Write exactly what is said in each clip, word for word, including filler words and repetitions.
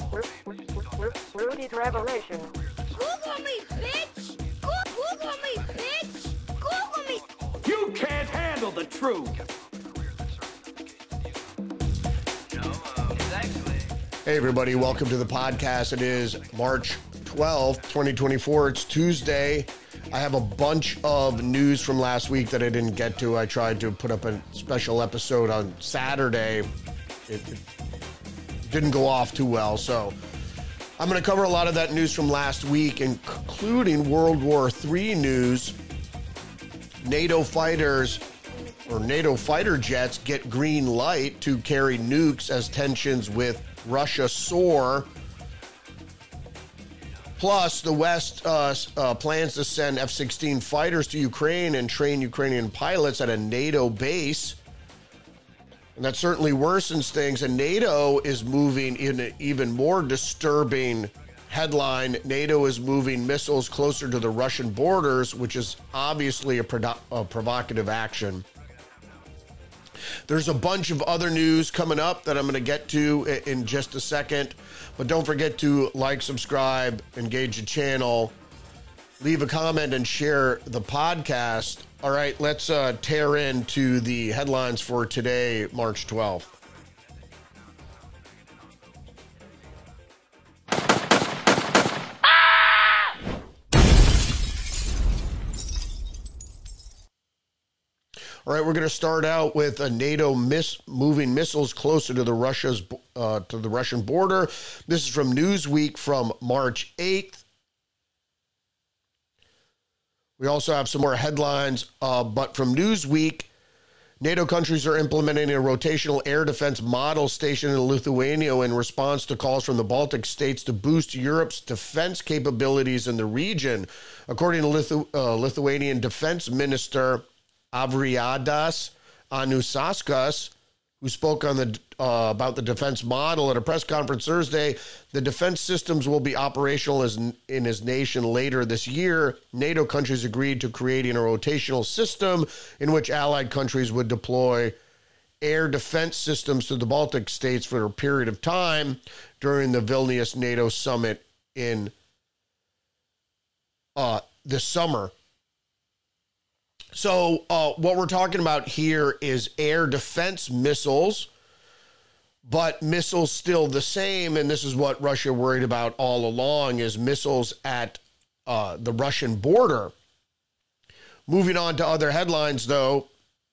Rudy's Revelation. Google me, bitch! Google me, bitch! Google me! You can't handle the truth! Hey everybody, welcome to the podcast. It is March twelfth, twenty twenty-four. It's Tuesday. I have a bunch of news from last week that I didn't get to. I tried to put up a special episode on Saturday. It, it didn't go off too well, so I'm going to cover a lot of that news from last week, including World War Three news. NATO fighters or NATO fighter jets get green light to carry nukes as tensions with Russia soar. Plus, the West uh, uh, plans to send F sixteen fighters to Ukraine and train Ukrainian pilots at a NATO base. And that certainly worsens things. And NATO is moving in an even more disturbing headline. NATO is moving missiles closer to the Russian borders, which is obviously a, produ- a provocative action. There's a bunch of other news coming up that I'm going to get to in just a second. But don't forget to like, subscribe, engage the channel, leave a comment, and share the podcast. All right, let's uh, tear into the headlines for today, March twelfth. All right, we're going to start out with a NATO miss moving missiles closer to the Russia's uh, to the Russian border. This is from Newsweek from March eighth. We also have some more headlines, uh, but from Newsweek, NATO countries are implementing a rotational air defense model stationed in Lithuania in response to calls from the Baltic states to boost Europe's defense capabilities in the region. According to Lithu- uh, Lithuanian Defense Minister Avriadas Anusauskas, who spoke on the uh, about the defense model at a press conference Thursday, the defense systems will be operational as in his nation later this year. NATO countries agreed to creating a rotational system in which allied countries would deploy air defense systems to the Baltic states for a period of time during the Vilnius NATO summit in uh, this summer. So uh, what we're talking about here is air defense missiles, but missiles still the same. And this is what Russia worried about all along, is missiles at uh, the Russian border. Moving on to other headlines, though.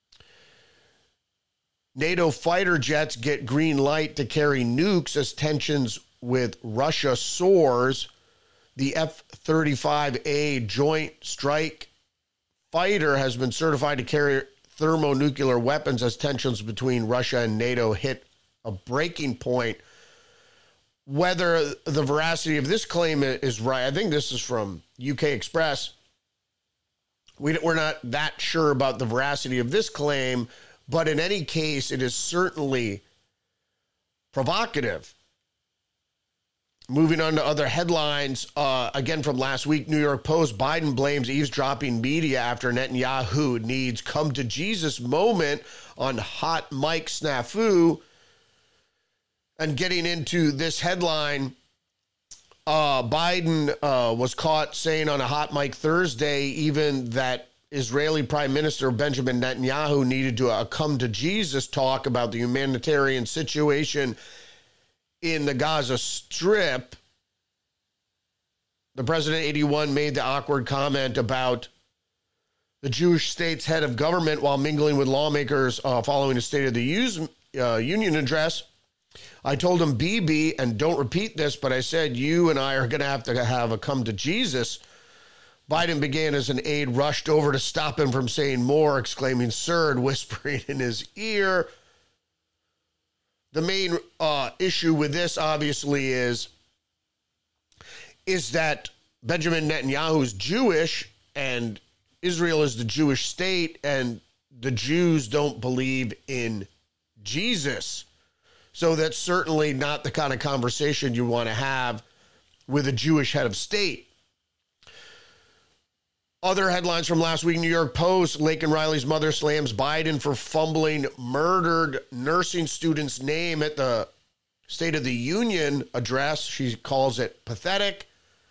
NATO fighter jets get green light to carry nukes as tensions with Russia soars. The F thirty-five A Joint Strike Fighter has been certified to carry thermonuclear weapons as tensions between Russia and NATO hit a breaking point. Whether the veracity of this claim is right, I think this is from U K Express. We, we're not that sure about the veracity of this claim, but in any case, it is certainly provocative. Moving on to other headlines, uh, again from last week, New York Post, Biden blames eavesdropping media after Netanyahu needs come to Jesus moment on hot mic snafu. And getting into this headline, uh, Biden uh, was caught saying on a hot mic Thursday even that Israeli Prime Minister Benjamin Netanyahu needed to uh, come to Jesus talk about the humanitarian situation in the Gaza Strip. The President eighty-one made the awkward comment about the Jewish state's head of government while mingling with lawmakers uh, following a State of the Use, uh, Union address. I told him, Bibi, and don't repeat this, but I said, you and I are going to have to have a come to Jesus. Biden began as an aide rushed over to stop him from saying more, exclaiming, sir, and whispering in his ear. The main uh, issue with this, obviously, is, is that Benjamin Netanyahu is Jewish, and Israel is the Jewish state, and the Jews don't believe in Jesus. So that's certainly not the kind of conversation you want to have with a Jewish head of state. Other headlines from last week, New York Post, Laken Riley's mother slams Biden for fumbling murdered nursing student's name at the State of the Union address. She calls it pathetic.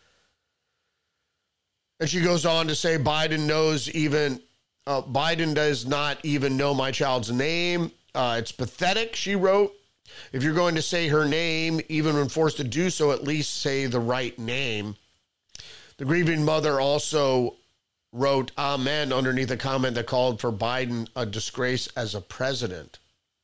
And she goes on to say Biden knows even, uh, Biden does not even know my child's name. Uh, it's pathetic, she wrote. If you're going to say her name, even when forced to do so, at least say the right name. The grieving mother also wrote amen underneath a comment that called for Biden a disgrace as a president.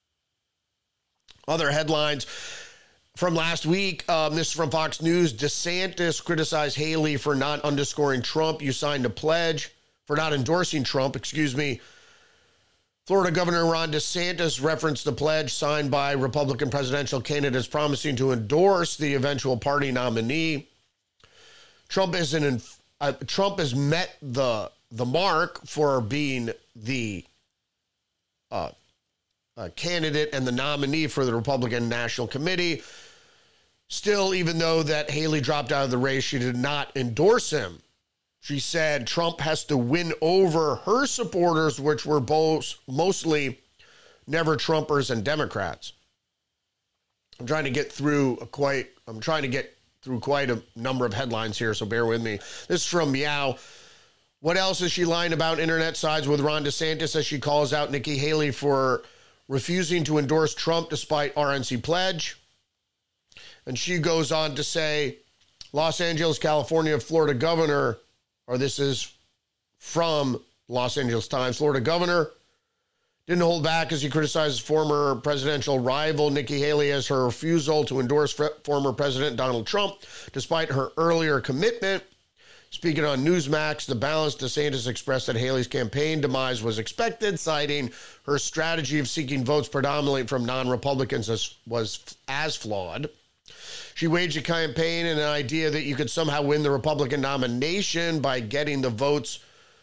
Other headlines from last week, um, this is from Fox News. DeSantis criticized Haley for not underscoring Trump. You signed a pledge for not endorsing Trump, excuse me. Florida Governor Ron DeSantis referenced the pledge signed by Republican presidential candidates promising to endorse the eventual party nominee. Trump is an, uh, Trump has met the the mark for being the uh, uh, candidate and the nominee for the Republican National Committee. Still, even though that Haley dropped out of the race, she did not endorse him. She said Trump has to win over her supporters, which were both mostly never Trumpers and Democrats. I'm trying to get through a quite, I'm trying to get through quite a number of headlines here, so bear with me. This is from Meow. What else is she lying about? Internet sides with Ron DeSantis as she calls out Nikki Haley for refusing to endorse Trump despite R N C pledge. And she goes on to say, Los Angeles, California, Florida governor, or this is from Los Angeles Times, Florida governor didn't hold back as he criticized former presidential rival Nikki Haley as her refusal to endorse former President Donald Trump, despite her earlier commitment. Speaking on Newsmax, The Balance, DeSantis expressed that Haley's campaign demise was expected, citing her strategy of seeking votes predominantly from non-Republicans as, was as flawed. She waged a campaign and an idea that you could somehow win the Republican nomination by getting the votes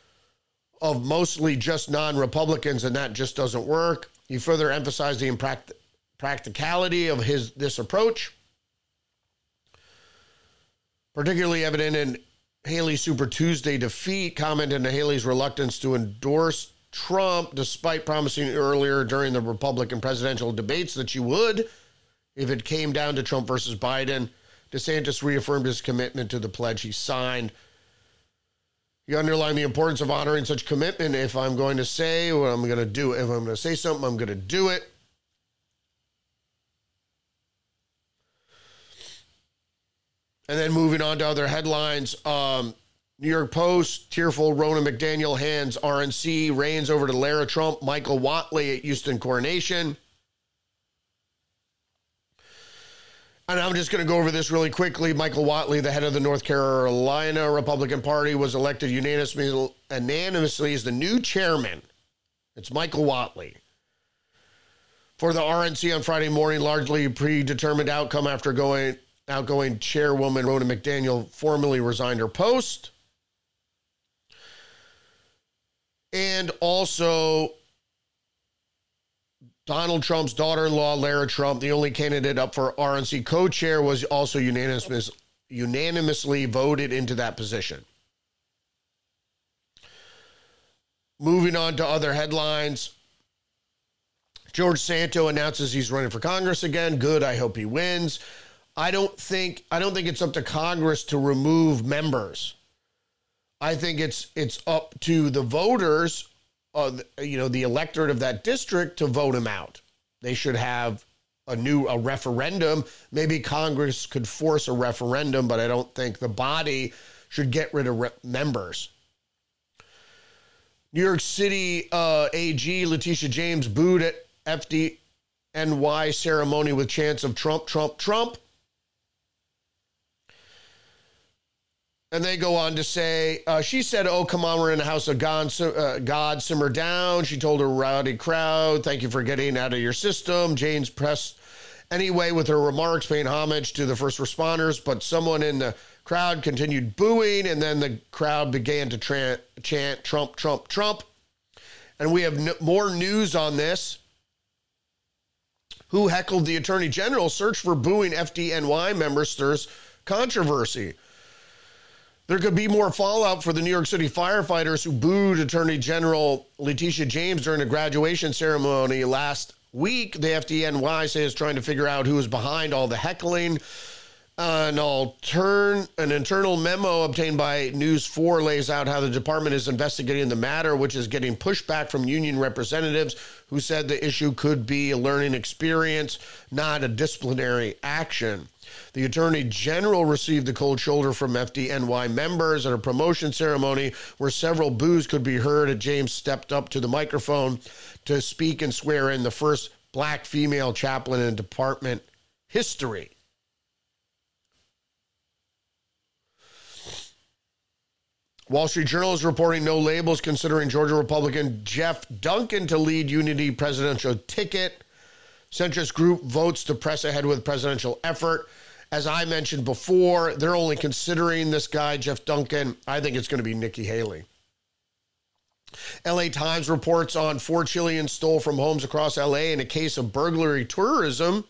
of mostly just non-Republicans, and that just doesn't work. He further emphasized the impractic- practicality of his this approach, particularly evident in Haley's Super Tuesday defeat, commented on Haley's reluctance to endorse Trump, despite promising earlier during the Republican presidential debates that she would if it came down to Trump versus Biden. DeSantis reaffirmed his commitment to the pledge he signed. He underlined the importance of honoring such commitment. If I'm going to say what I'm going to do, if I'm going to say something, I'm going to do it. And then moving on to other headlines, um, New York Post, tearful Ronna McDaniel hands R N C reins over to Lara Trump, Michael Whatley at Houston coronation. And I'm just going to go over this really quickly. Michael Whatley, the head of the North Carolina Republican Party, was elected unanimously, unanimously as the new chairman. It's Michael Whatley. For the R N C on Friday morning, largely predetermined outcome after going outgoing chairwoman Ronna McDaniel formally resigned her post. And also Donald Trump's daughter-in-law, Lara Trump, the only candidate up for R N C co-chair, was also unanimous, unanimously voted into that position. Moving on to other headlines. George Santo announces he's running for Congress again. Good, I hope he wins. I don't think I don't think it's up to Congress to remove members. I think it's it's up to the voters, uh, you know, the electorate of that district to vote him out. They should have a new a referendum. Maybe Congress could force a referendum, but I don't think the body should get rid of re- members. New York City uh, A G Letitia James booed at F D N Y ceremony with chants of Trump, Trump, Trump. And they go on to say, uh, she said, oh, come on, we're in the house of God, uh, God, simmer down. She told her rowdy crowd, thank you for getting out of your system. James pressed anyway with her remarks, paying homage to the first responders, but someone in the crowd continued booing, and then the crowd began to tra- chant Trump, Trump, Trump. And we have n- more news on this. Who heckled the Attorney General? Search for booing F D N Y members stirs controversy. There could be more fallout for the New York City firefighters who booed Attorney General Letitia James during a graduation ceremony last week. The F D N Y says trying to figure out who is behind all the heckling. An altern, an internal memo obtained by News four lays out how the department is investigating the matter, which is getting pushback from union representatives who said the issue could be a learning experience, not a disciplinary action. The Attorney General received the cold shoulder from F D N Y members at a promotion ceremony where several boos could be heard as James stepped up to the microphone to speak and swear in the first black female chaplain in department history. Wall Street Journal is reporting no labels considering Georgia Republican Jeff Duncan to lead Unity presidential ticket. Centrist group votes to press ahead with presidential effort. As I mentioned before, they're only considering this guy, Jeff Duncan. I think it's going to be Nikki Haley. L A Times reports on four Chileans stole from homes across L A in a case of burglary tourism.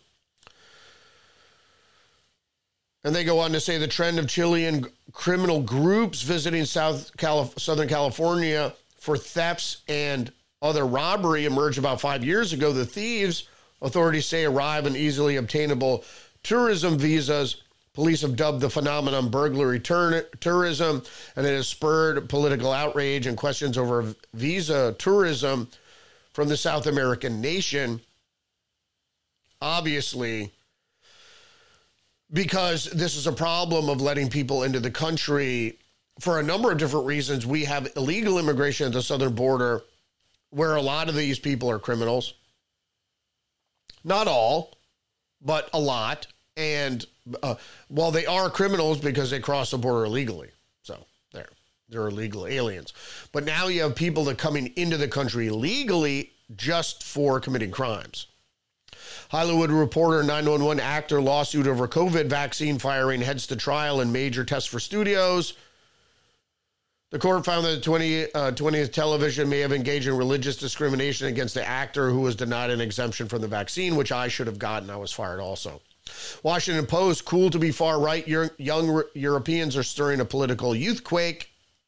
And they go on to say the trend of Chilean criminal groups visiting South Calif- Southern California for thefts and other robbery emerged about five years ago. The thieves, authorities say, arrive on easily obtainable tourism visas. Police have dubbed the phenomenon burglary tur- tourism, and it has spurred political outrage and questions over visa tourism from the South American nation. Obviously, because this is a problem of letting people into the country for a number of different reasons. We have illegal immigration at the southern border where a lot of these people are criminals. Not all, but a lot. And, uh, well, they are criminals because they cross the border illegally. So there, they're illegal aliens. But now you have people that are coming into the country legally just for committing crimes. Hollywood Reporter, nine one one actor lawsuit over COVID vaccine firing heads to trial in major test for studios. The court found that the twentieth television may have engaged in religious discrimination against the actor who was denied an exemption from the vaccine, which I should have gotten. I was fired also. Washington Post, cool to be far right. Young Europeans are stirring a political youthquake.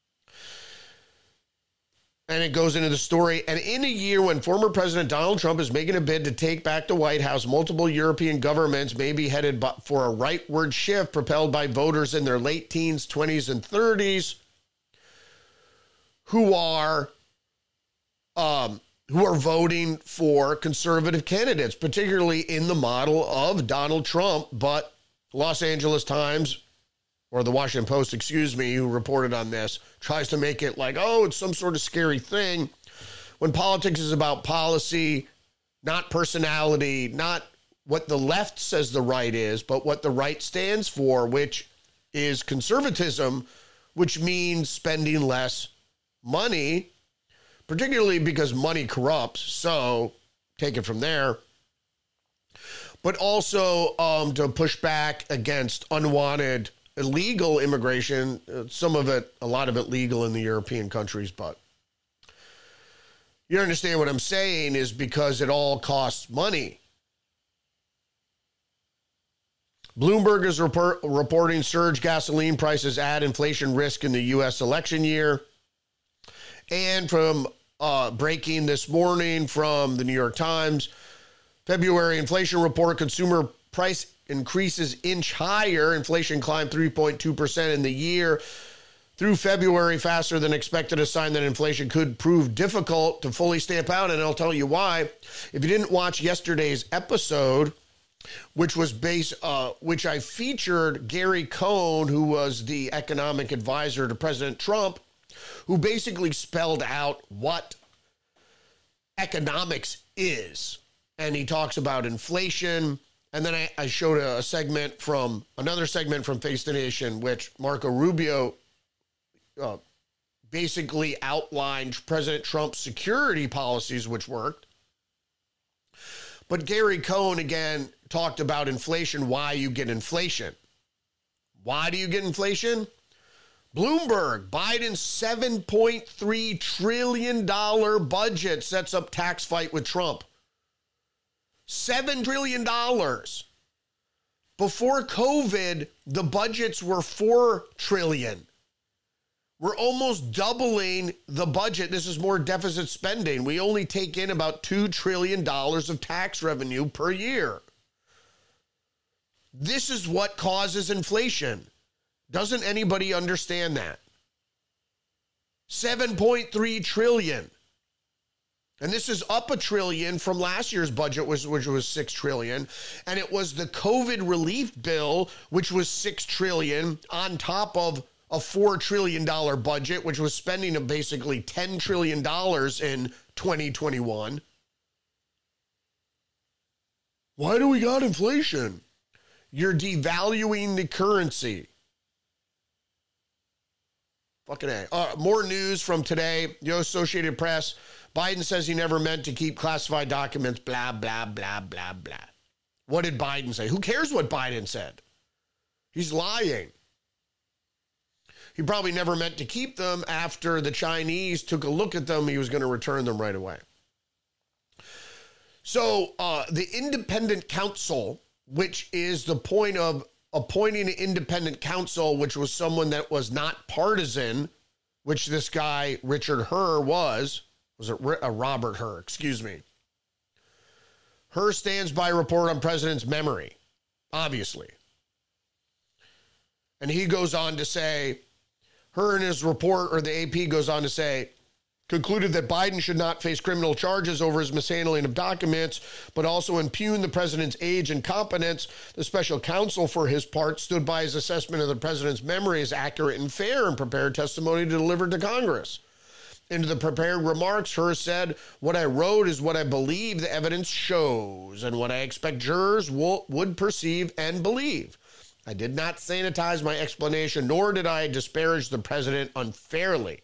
And it goes into the story. And in a year when former President Donald Trump is making a bid to take back the White House, multiple European governments may be headed for a rightward shift propelled by voters in their late teens, twenties, and thirties who are um, who are voting for conservative candidates, particularly in the model of Donald Trump. But Los Angeles Times, or the Washington Post, excuse me, who reported on this, tries to make it like, oh, it's some sort of scary thing, when politics is about policy, not personality, not what the left says the right is, but what the right stands for, which is conservatism, which means spending less money, particularly because money corrupts. So take it from there. But also um, to push back against unwanted illegal immigration, some of it, a lot of it legal in the European countries, but you understand what I'm saying is because it all costs money. Bloomberg is report, reporting surge gasoline prices add inflation risk in the U S election year. And from uh, breaking this morning from the New York Times, February inflation report, consumer price increases inch higher. Inflation climbed three point two percent in the year through February, faster than expected, a sign that inflation could prove difficult to fully stamp out. And I'll tell you why. If you didn't watch yesterday's episode, which was based, uh, which I featured Gary Cohn, who was the economic advisor to President Trump, who basically spelled out what economics is. And he talks about inflation. And then I, I showed a, a segment from, another segment from Face the Nation, which Marco Rubio uh, basically outlined President Trump's security policies, which worked. But Gary Cohn, again, talked about inflation, why you get inflation. Why do you get inflation? Bloomberg, Biden's seven point three trillion dollars budget sets up tax fight with Trump. seven trillion dollars. Before COVID, the budgets were four trillion dollars. We're almost doubling the budget. This is more deficit spending. We only take in about two trillion dollars of tax revenue per year. This is what causes inflation. Doesn't anybody understand that? seven point three trillion dollars. And this is up a trillion from last year's budget, which, which was six trillion dollars. And it was the COVID relief bill, which was six trillion dollars on top of a four trillion dollars budget, which was spending of basically ten trillion dollars in twenty twenty-one. Why do we got inflation? You're devaluing the currency. Fucking A. Uh, more news from today. The Associated Press. Biden says he never meant to keep classified documents, blah, blah, blah, blah, blah. What did Biden say? Who cares what Biden said? He's lying. He probably never meant to keep them. After the Chinese took a look at them, he was going to return them right away. So uh, the independent counsel, which is the point of appointing an independent counsel, which was someone that was not partisan, which this guy, Richard Hur, was, was it uh, Robert Hur, excuse me. Hur stands by report on president's memory, obviously. And he goes on to say, Hur in his report, or the A P goes on to say, concluded that Biden should not face criminal charges over his mishandling of documents, but also impugn the president's age and competence. The special counsel, for his part, stood by his assessment of the president's memory as accurate and fair and prepared testimony delivered to Congress. In the prepared remarks, Hur said, what I wrote is what I believe the evidence shows and what I expect jurors will, would perceive and believe. I did not sanitize my explanation, nor did I disparage the president unfairly.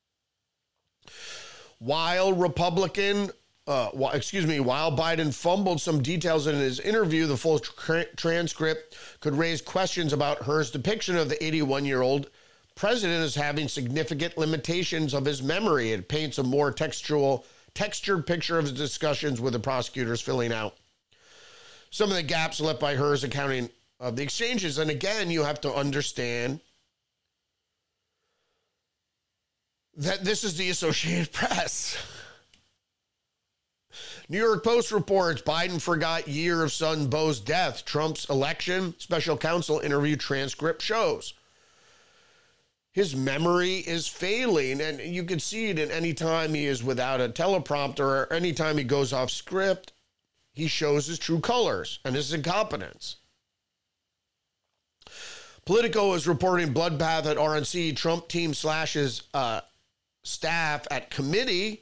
While Republican, uh, while, excuse me, while Biden fumbled some details in his interview, the full tra- transcript could raise questions about Hur's depiction of the eighty-one-year-old president as having significant limitations of his memory. It paints a more textual, textured picture of his discussions with the prosecutors, filling out some of the gaps left by Hur's accounting of the exchanges. And again, you have to understand that this is the Associated Press. New York Post reports Biden forgot year of son Beau's death. Trump's election special counsel interview transcript shows his memory is failing, and you can see it in any time he is without a teleprompter or any time he goes off script. He shows his true colors and his incompetence. Politico is reporting bloodbath at R N C. Trump team slashes uh, staff at committee.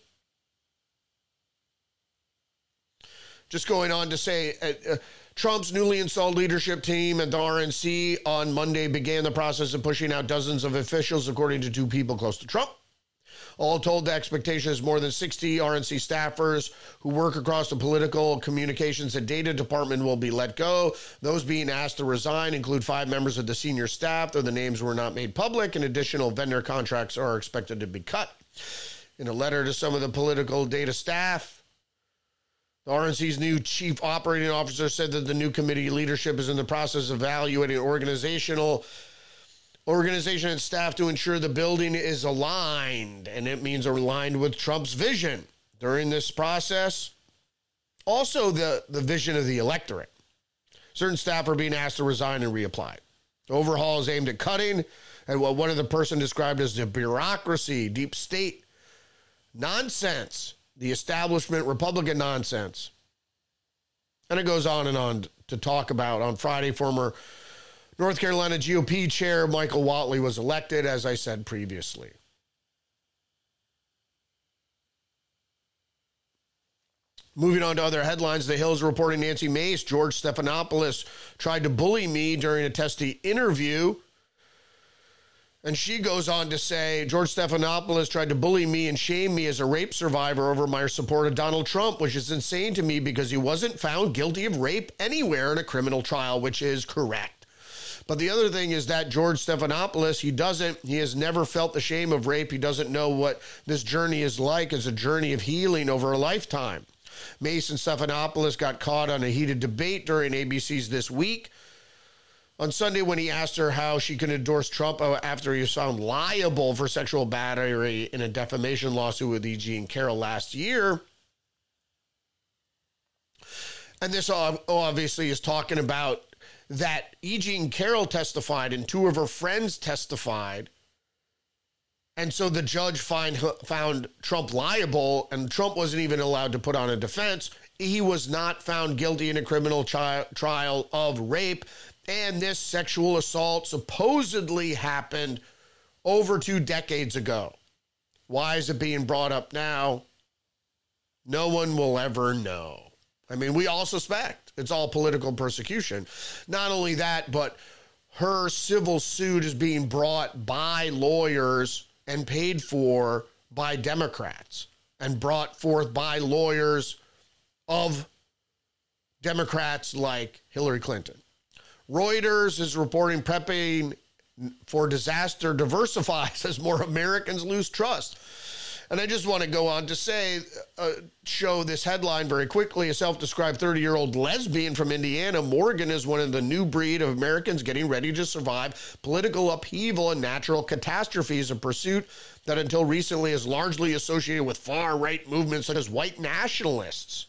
Just going on to say, uh, uh, Trump's newly installed leadership team at the R N C on Monday began the process of pushing out dozens of officials, according to two people close to Trump. All told, the expectation is more than sixty R N C staffers who work across the political communications and data department will be let go. Those being asked to resign include five members of the senior staff, though the names were not made public, and additional vendor contracts are expected to be cut. In a letter to some of the political data staff, the R N C's new chief operating officer said that the new committee leadership is in the process of evaluating organizational organization and staff to ensure the building is aligned, and it means aligned with Trump's vision. During this process, also the, the vision of the electorate. Certain staff are being asked to resign and reapply. The overhaul is aimed at cutting and what one of the person described as the bureaucracy, deep state nonsense, the establishment Republican nonsense. And it goes on and on to talk about on Friday, former North Carolina G O P chair Michael Whatley was elected, as I said previously. Moving on to other headlines, The Hill is reporting Nancy Mace, George Stephanopoulos tried to bully me during a testy interview. And she goes on to say, George Stephanopoulos tried to bully me and shame me as a rape survivor over my support of Donald Trump, which is insane to me because he wasn't found guilty of rape anywhere in a criminal trial, which is correct. But the other thing is that George Stephanopoulos, he doesn't, he has never felt the shame of rape. He doesn't know what this journey is like. It's a journey of healing over a lifetime. Mace and Stephanopoulos got caught on a heated debate during A B C's This Week. On Sunday, when he asked her how she could endorse Trump after he was found liable for sexual battery in a defamation lawsuit with E. Jean Carroll last year. And this obviously is talking about that E. Jean Carroll testified and two of her friends testified. And so the judge find, found Trump liable, and Trump wasn't even allowed to put on a defense. He was not found guilty in a criminal chi- trial of rape. And this sexual assault supposedly happened over two decades ago. Why is it being brought up now? No one will ever know. I mean, we all suspect it's all political persecution. Not only that, but her civil suit is being brought by lawyers and paid for by Democrats and brought forth by lawyers of Democrats like Hillary Clinton. Reuters is reporting prepping for disaster diversifies as more Americans lose trust. And I just want to go on to say, uh, show this headline very quickly. A self-described thirty-year-old lesbian from Indiana, Morgan is one of the new breed of Americans getting ready to survive political upheaval and natural catastrophes, a pursuit that until recently is largely associated with far-right movements such as white nationalists.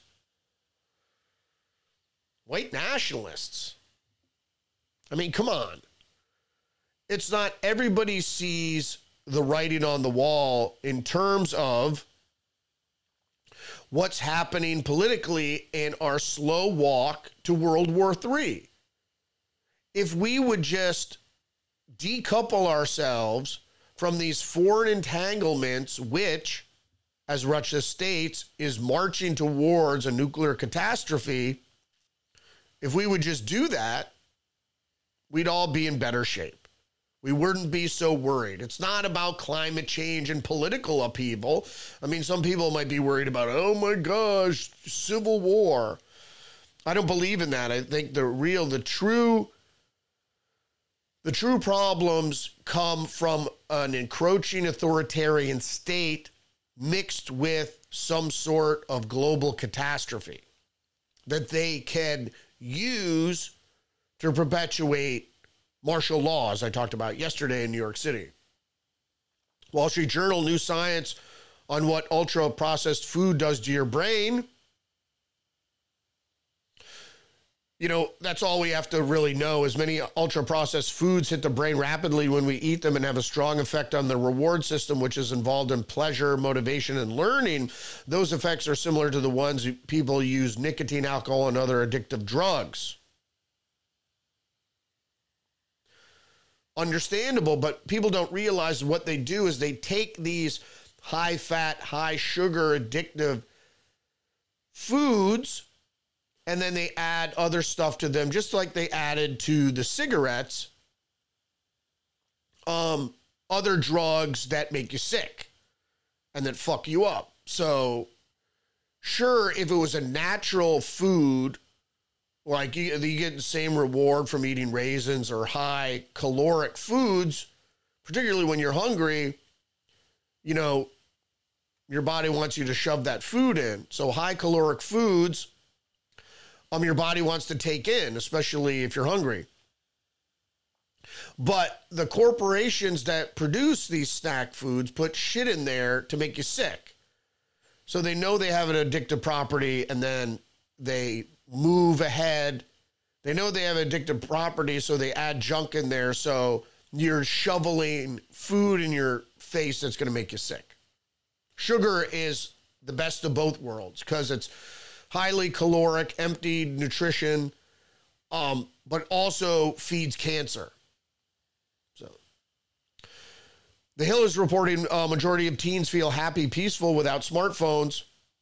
White nationalists. I mean, come on. It's not everybody sees the writing on the wall in terms of what's happening politically in our slow walk to World War Three. If we would just decouple ourselves from these foreign entanglements, which, as Russia states, is marching towards a nuclear catastrophe, if we would just do that, we'd all be in better shape. We wouldn't be so worried. It's not about climate change and political upheaval. I mean, some people might be worried about, oh my gosh, civil war. I don't believe in that. I think the real, the true, the true problems come from an encroaching authoritarian state mixed with some sort of global catastrophe that they can use to perpetuate martial law, as I talked about yesterday in New York City. Wall Street Journal, new science on what ultra-processed food does to your brain. You know, that's all we have to really know is many ultra-processed foods hit the brain rapidly when we eat them and have a strong effect on the reward system, which is involved in pleasure, motivation, and learning. Those effects are similar to the ones people use nicotine, alcohol, and other addictive drugs. Understandable, but people don't realize what they do is they take these high-fat, high-sugar, addictive foods, and then they add other stuff to them, just like they added to the cigarettes, um, other drugs that make you sick and that fuck you up. So, sure, if it was a natural food, like you, you get the same reward from eating raisins or high caloric foods, particularly when you're hungry, you know, your body wants you to shove that food in. So high caloric foods, um, your body wants to take in, especially if you're hungry. But the corporations that produce these snack foods put shit in there to make you sick. So they know they have an addictive property, and then they move ahead. They know they have addictive property, so they add junk in there. So you're shoveling food in your face that's going to make you sick. Sugar is the best of both worlds because it's highly caloric, empty nutrition, um, but also feeds cancer. So The Hill is reporting a majority of teens feel happy, peaceful without smartphones.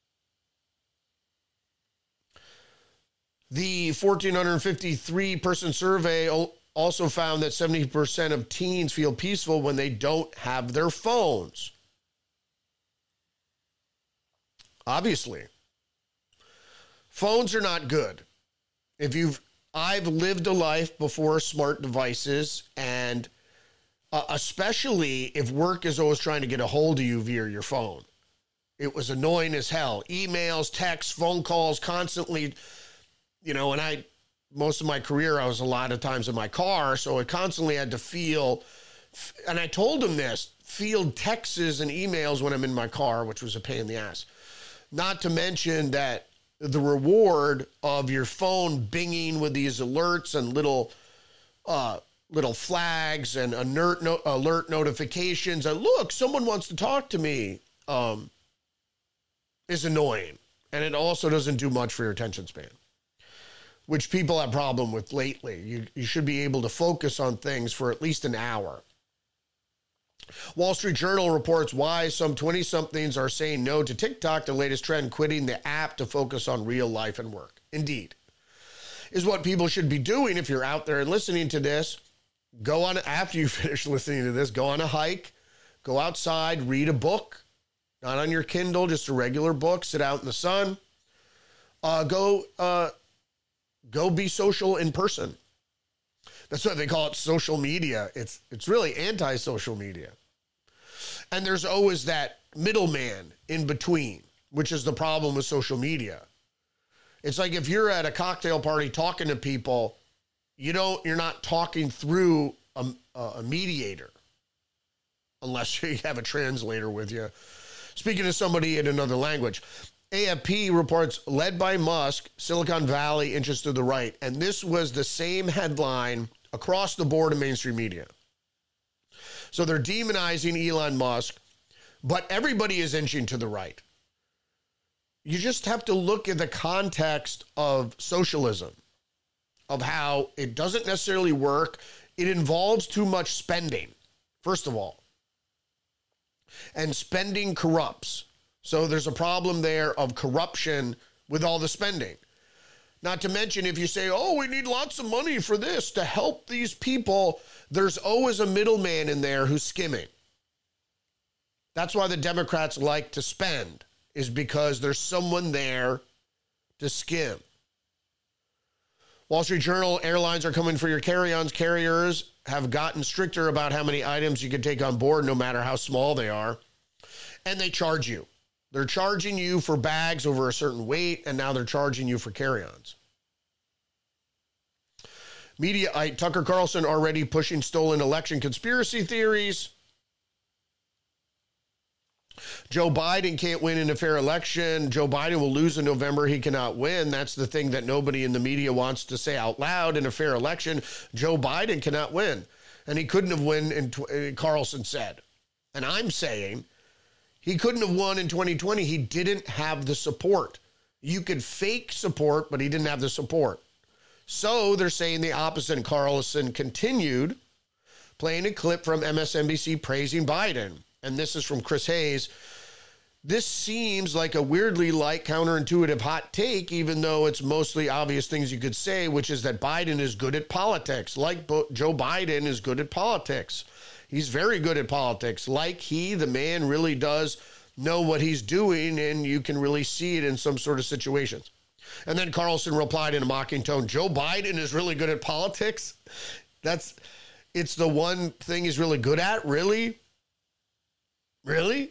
The one thousand four hundred fifty-three person survey also found that seventy percent of teens feel peaceful when they don't have their phones. Obviously. Phones are not good. If you've, I've lived a life before smart devices, and uh, especially if work is always trying to get a hold of you via your phone. It was annoying as hell. Emails, texts, phone calls, constantly, you know, and I most of my career, I was a lot of times in my car. So I constantly had to feel, and I told him this, field texts and emails when I'm in my car, which was a pain in the ass. Not to mention that the reward of your phone binging with these alerts and little, uh, little flags and alert, no, alert notifications. And look, someone wants to talk to me, um, is annoying. And it also doesn't do much for your attention span, which people have problem with lately. You, you should be able to focus on things for at least an hour. Wall Street Journal reports why some twenty-somethings are saying no to TikTok, the latest trend, quitting the app to focus on real life and work. Indeed, is what people should be doing if you're out there and listening to this. Go on, after you finish listening to this, go on a hike, go outside, read a book, not on your Kindle, just a regular book, sit out in the sun. Uh, go, uh, go be social in person. That's why they call it social media. It's it's really anti-social media. And there's always that middleman in between, which is the problem with social media. It's like if you're at a cocktail party talking to people, you don't, you're not talking through a, a mediator unless you have a translator with you, speaking to somebody in another language. A F P reports, led by Musk, Silicon Valley inches to the right. And this was the same headline across the board in mainstream media. So they're demonizing Elon Musk, but everybody is inching to the right. You just have to look at the context of socialism, of how it doesn't necessarily work. It involves too much spending, first of all. And spending corrupts. So there's a problem there of corruption with all the spending. Not to mention, if you say, oh, we need lots of money for this to help these people, there's always a middleman in there who's skimming. That's why the Democrats like to spend, is because there's someone there to skim. Wall Street Journal, airlines are coming for your carry-ons. Carriers have gotten stricter about how many items you can take on board, no matter how small they are. And they charge you. They're charging you for bags over a certain weight, and now they're charging you for carry-ons. Mediaite, Tucker Carlson already pushing stolen election conspiracy theories. Joe Biden can't win in a fair election. Joe Biden will lose in November. He cannot win. That's the thing that nobody in the media wants to say out loud. In a fair election, Joe Biden cannot win. And he couldn't have won, in Carlson said. And I'm saying he couldn't have won in twenty twenty. He didn't have the support. You could fake support, but he didn't have the support. So they're saying the opposite. And Carlson continued playing a clip from M S N B C praising Biden. And this is from Chris Hayes. This seems like a weirdly light, counterintuitive hot take, even though it's mostly obvious things you could say, which is that Biden is good at politics, like Bo- Joe Biden is good at politics. He's very good at politics. Like he, the man, really does know what he's doing, and you can really see it in some sort of situations. And then Carlson replied in a mocking tone, Joe Biden is really good at politics? That's, it's the one thing he's really good at? Really? Really?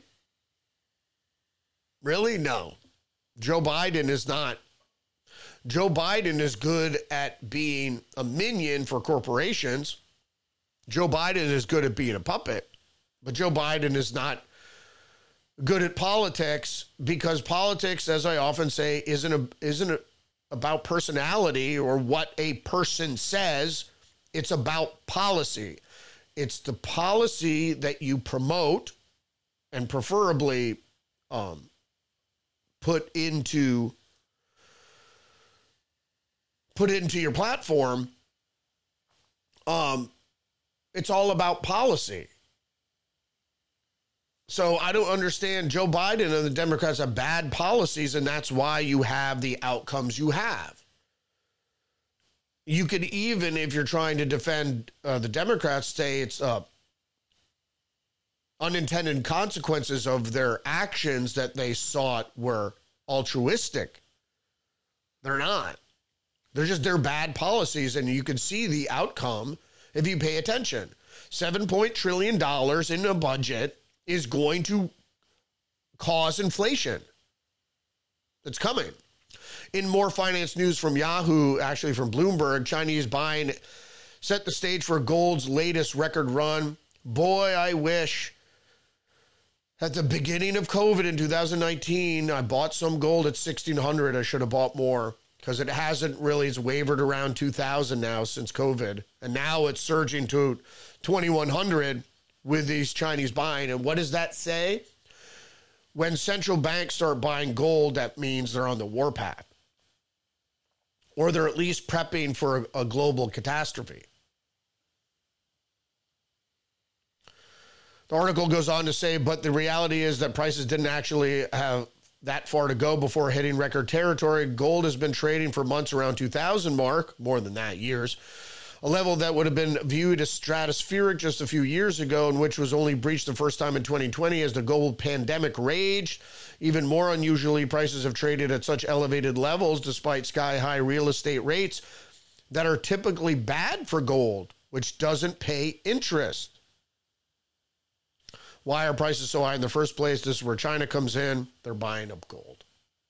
Really? No. Joe Biden is not. Joe Biden is good at being a minion for corporations. Joe Biden is good at being a puppet, but Joe Biden is not good at politics, because politics, as I often say, isn't a, isn't a, about personality or what a person says. It's about policy. It's the policy that you promote and preferably um, put into put into your platform. Um, it's all about policy. So I don't understand. Joe Biden and the Democrats have bad policies, and that's why you have the outcomes you have. You could even, if you're trying to defend uh, the Democrats, say it's uh, unintended consequences of their actions that they sought were altruistic. They're not. They're just their bad policies, and you can see the outcome if you pay attention. seven point two trillion dollars in a budget is going to cause inflation. It's coming. In more finance news from Yahoo, actually from Bloomberg, Chinese buying set the stage for gold's latest record run. Boy, I wish at the beginning of COVID in two thousand nineteen, I bought some gold at sixteen hundred. I should have bought more because it hasn't really, it's wavered around two thousand now since COVID. And now it's surging to twenty-one hundred with these Chinese buying. And what does that say? When central banks start buying gold, that means they're on the warpath. Or they're at least prepping for a, a global catastrophe. The article goes on to say, but the reality is that prices didn't actually have that far to go before hitting record territory. Gold has been trading for months around two thousand mark, more than that, years, a level that would have been viewed as stratospheric just a few years ago, and which was only breached the first time in twenty twenty as the global pandemic raged. Even more unusually, prices have traded at such elevated levels despite sky-high real estate rates that are typically bad for gold, which doesn't pay interest. Why are prices so high in the first place? This is where China comes in. They're buying up gold.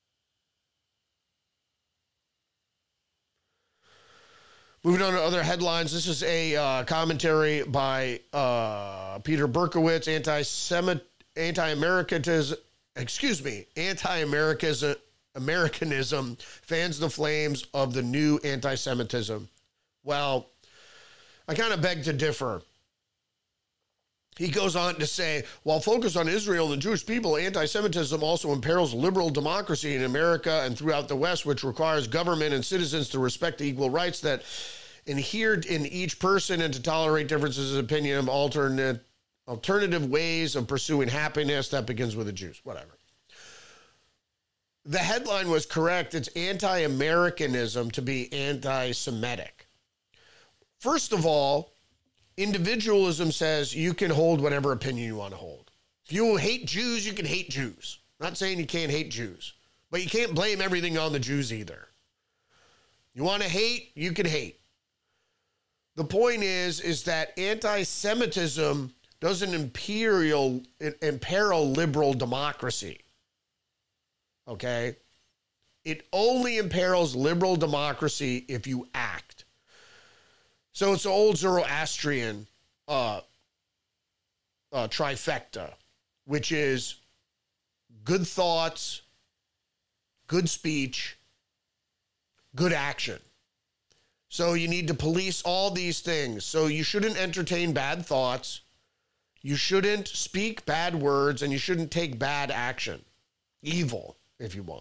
Moving on to other headlines. This is a uh, commentary by uh, Peter Berkowitz, anti-Semit, anti-Americanism, excuse me, anti-Americanism, Americanism fans the flames of the new anti-Semitism. Well, I kind of beg to differ. He goes on to say, while focused on Israel and the Jewish people, anti-Semitism also imperils liberal democracy in America and throughout the West, which requires government and citizens to respect the equal rights that inhere in each person and to tolerate differences of opinion of alternate, alternative ways of pursuing happiness. That begins with the Jews, whatever. The headline was correct. It's anti-Americanism to be anti-Semitic. First of all, individualism says you can hold whatever opinion you want to hold. If you hate Jews, you can hate Jews. I'm not saying you can't hate Jews, but you can't blame everything on the Jews either. You want to hate, you can hate. The point is, is that anti-Semitism doesn't imperial, imperil liberal democracy. Okay? It only imperils liberal democracy if you act. So it's the old Zoroastrian uh, uh, trifecta, which is good thoughts, good speech, good action. So you need to police all these things. So you shouldn't entertain bad thoughts, you shouldn't speak bad words, and you shouldn't take bad action. Evil, if you want.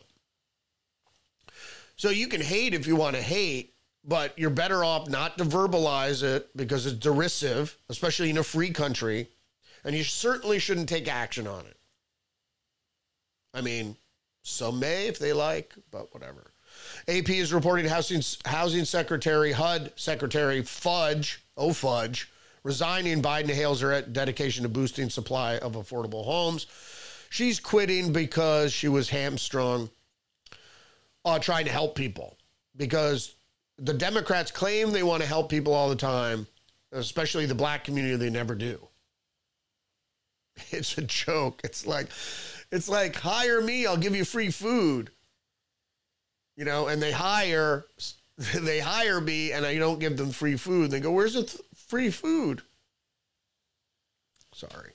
So you can hate if you want to hate, but you're better off not to verbalize it because it's derisive, especially in a free country, and you certainly shouldn't take action on it. I mean, some may if they like, but whatever. A P is reporting Housing, Housing Secretary H U D, Secretary Fudge, oh Fudge, resigning. Biden hails her dedication to boosting supply of affordable homes. She's quitting because she was hamstrung uh, trying to help people, because the Democrats claim they want to help people all the time, especially the black community. They never do. It's a joke. It's like, it's like, hire me, I'll give you free food. You know, and they hire, they hire me and I don't give them free food. They go, where's the th- free food? Sorry.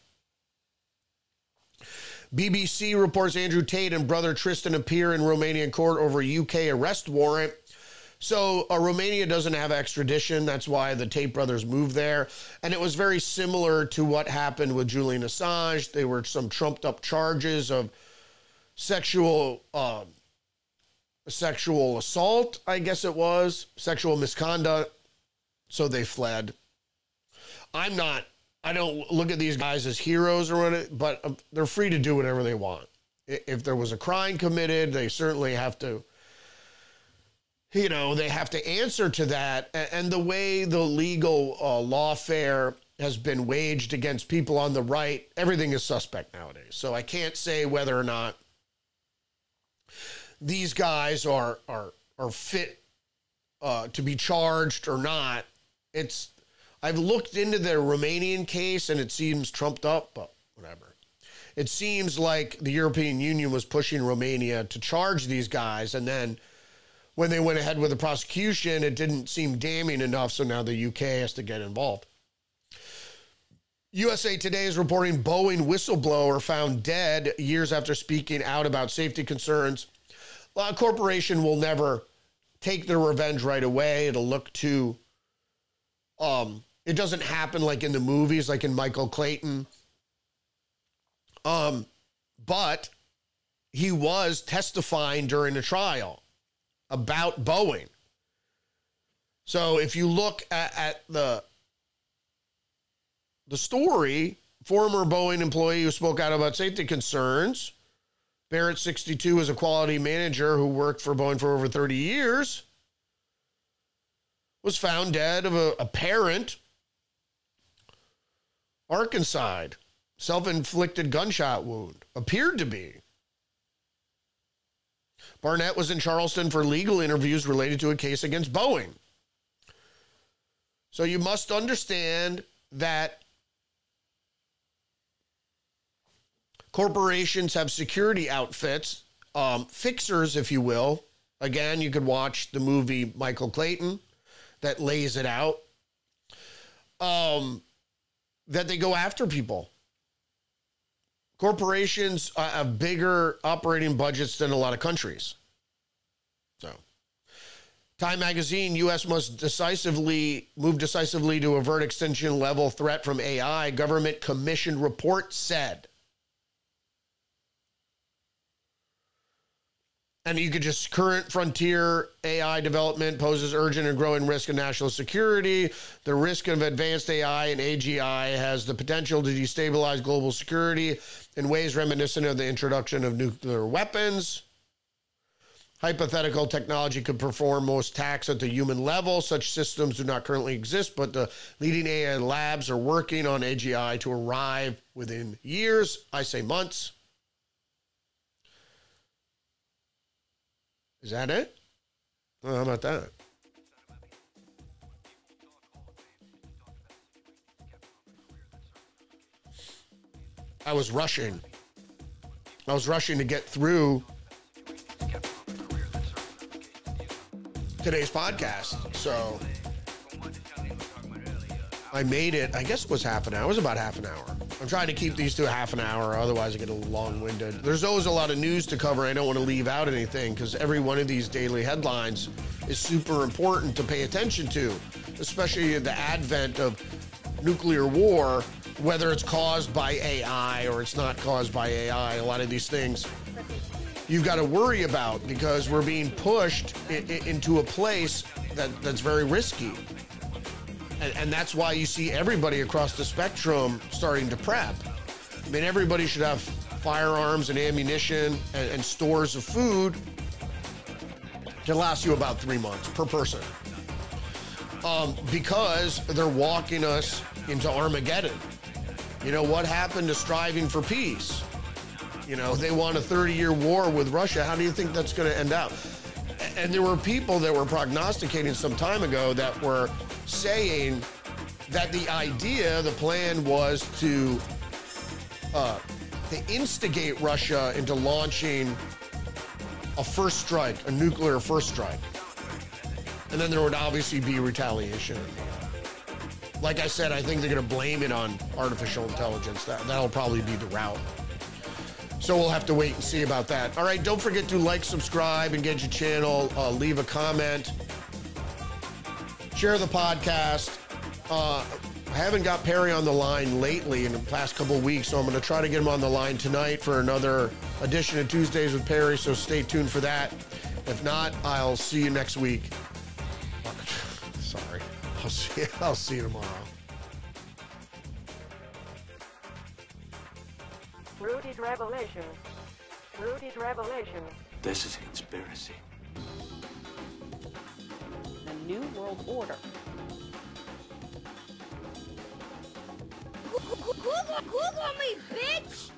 B B C reports Andrew Tate and brother Tristan appear in Romanian court over a U K arrest warrant. So uh, Romania doesn't have extradition. That's why the Tate brothers moved there. And it was very similar to what happened with Julian Assange. There were some trumped up charges of sexual, uh, sexual assault, I guess it was, sexual misconduct. So they fled. I'm not, I don't look at these guys as heroes or whatever, but uh, they're free to do whatever they want. If there was a crime committed, they certainly have to, you know, they have to answer to that. And the way the legal uh, lawfare has been waged against people on the right, everything is suspect nowadays. So I can't say whether or not these guys are are are fit uh, to be charged or not. It's I've looked into the Romanian case and it seems trumped up, but whatever. It seems like the European Union was pushing Romania to charge these guys, and then when they went ahead with the prosecution, it didn't seem damning enough, so now the U K has to get involved. U S A Today is reporting Boeing whistleblower found dead years after speaking out about safety concerns. Well, a corporation will never take their revenge right away. It'll look to, um, it doesn't happen like in the movies, like in Michael Clayton. Um, but he was testifying during the trial about Boeing. So if you look at, at the the story, former Boeing employee who spoke out about safety concerns, Barrett, sixty-two, was a quality manager who worked for Boeing for over thirty years, was found dead of a apparent Arkancide, self-inflicted gunshot wound, appeared to be. Barnett was in Charleston for legal interviews related to a case against Boeing. So you must understand that corporations have security outfits, um, fixers, if you will. Again, you could watch the movie Michael Clayton that lays it out. Um, that they go after people. Corporations uh, have bigger operating budgets than a lot of countries. So, Time Magazine, U S must decisively move decisively to avert extinction level threat from A I. Government commission report said. And you could just, current frontier A I development poses urgent and growing risk of national security. The risk of advanced A I and A G I has the potential to destabilize global security in ways reminiscent of the introduction of nuclear weapons. Hypothetical technology could perform most tasks at the human level. Such systems do not currently exist, but the leading A I labs are working on A G I to arrive within years. I say months. Is that it? Oh, how about that? I was rushing. I was rushing to get through today's podcast. So I made it, I guess it was half an hour. It was about half an hour. I'm trying to keep these to a half an hour, otherwise I get a little long-winded. There's always a lot of news to cover. I don't want to leave out anything because every one of these daily headlines is super important to pay attention to, especially the advent of nuclear war, whether it's caused by A I or it's not caused by A I. A lot of these things you've got to worry about because we're being pushed in, in, into a place that, that's very risky. And, and that's why you see everybody across the spectrum starting to prep. I mean, everybody should have firearms and ammunition and, and stores of food to last you about three months per person. Um, because they're walking us into Armageddon. You know, what happened to striving for peace? You know, they want a thirty-year war with Russia. How do you think that's going to end up? And there were people that were prognosticating some time ago that were saying that the idea, the plan was to uh, to instigate Russia into launching a first strike, a nuclear first strike. And then there would obviously be retaliation. Like I said, I think they're going to blame it on artificial intelligence. That, that'll probably be the route. So we'll have to wait and see about that. All right, don't forget to like, subscribe, engage the channel, uh, leave a comment, share the podcast. Uh, I haven't got Perry on the line lately in the past couple of weeks, so I'm going to try to get him on the line tonight for another edition of Tuesdays with Perry, so stay tuned for that. If not, I'll see you next week. Sorry. I'll see, I'll see you tomorrow. Rooted Revelation. Rooted Revelation. This is a conspiracy. The New World Order. Google, Google me, bitch!